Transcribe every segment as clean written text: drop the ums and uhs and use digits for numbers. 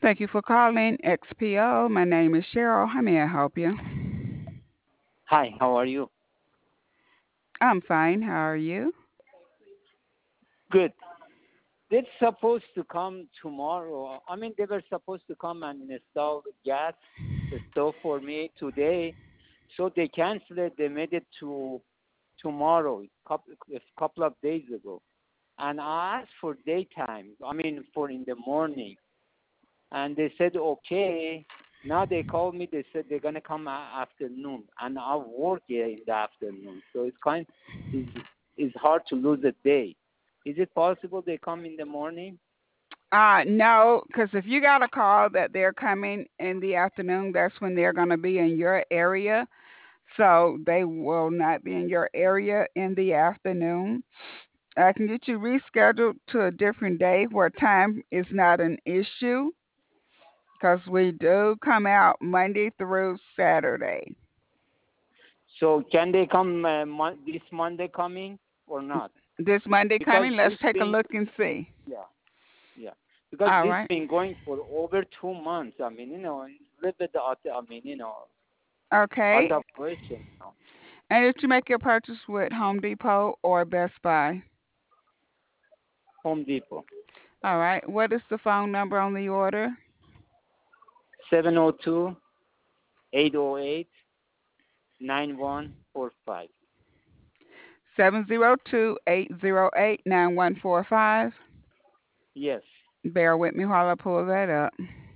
Thank you for calling XPO. My name is Cheryl. How may I help you? Hi, how are you? I'm fine. How are you? Good. They're supposed to come tomorrow. I mean, they were supposed to come and install the gas stove for me today, so they canceled it. They made it to tomorrow, a couple of days ago. And I asked for daytime. I mean, for in the morning, and they said okay. Now they called me. They said they're gonna come afternoon, and I work here in the afternoon, so is it's hard to lose a day. Is it possible they come in the morning? No, because if you got a call that they're coming in the afternoon, that's when they're going to be in your area. So they will not be in your area in the afternoon. I can get you rescheduled to a different day where time is not an issue because we do come out Monday through Saturday. So can they come this Monday coming or not? This Monday Because coming, let's this take a been look and see. yeah yeah because All this right. been going for over 2 months. I mean, it's a little bit out. I mean, out Okay. of question. And did you make your purchase with Home Depot or Best Buy? Home Depot. All right. What is the phone number on the order? 702-808-9145. 702-808-9145. Yes. Bear with me while I pull that up.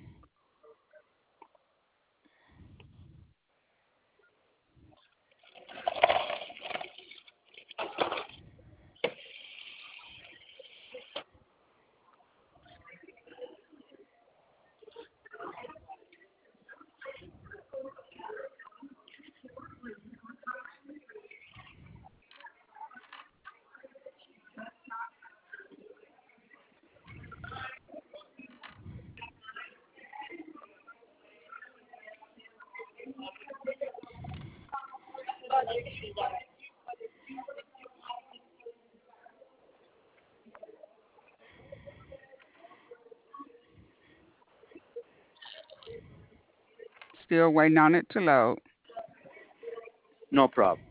Still waiting on it to load. No problem.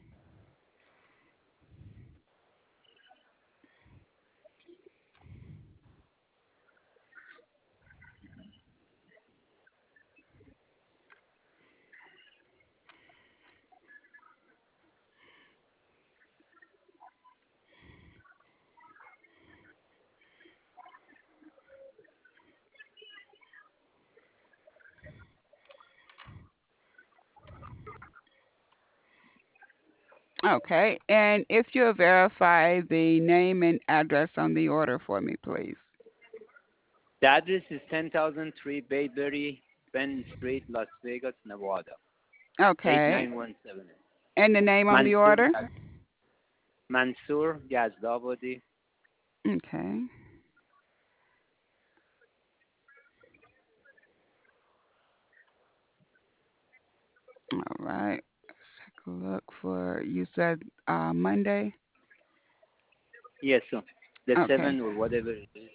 Okay. And if you'll verify the name and address on the order for me, please. The address is 10,003 Bayberry Bend Street, Las Vegas, Nevada, Okay. 89178. And the name on the Mansoor, order? Mansoor Yazdabadi. Okay. All right. Take a look for, you said Monday? Yes, sir. The Okay. 7 or whatever it is.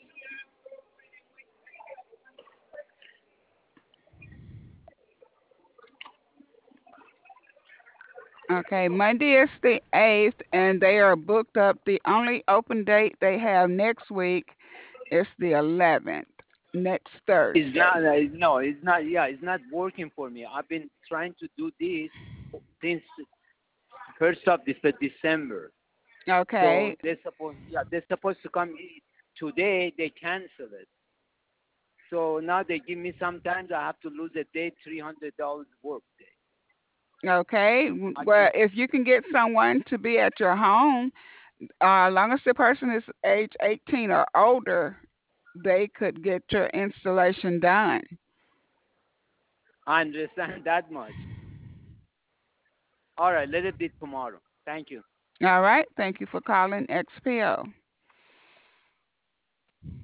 Okay, Monday is the 8th, and they are booked up. The only open date they have next week is the 11th, next It's Thursday. not, no, it's not, yeah, it's not working for me. I've been trying to do this since 1st of December. So Okay, they're supposed to come today. They cancel it. So now they give me sometimes I have to lose a day, $300 work day. okay. I Well, can if you can get someone to be at your home, as long as the person is age 18 or older, they could get your installation done. I understand that much. All right, let it be tomorrow. Thank you. All right, thank you for calling XPO.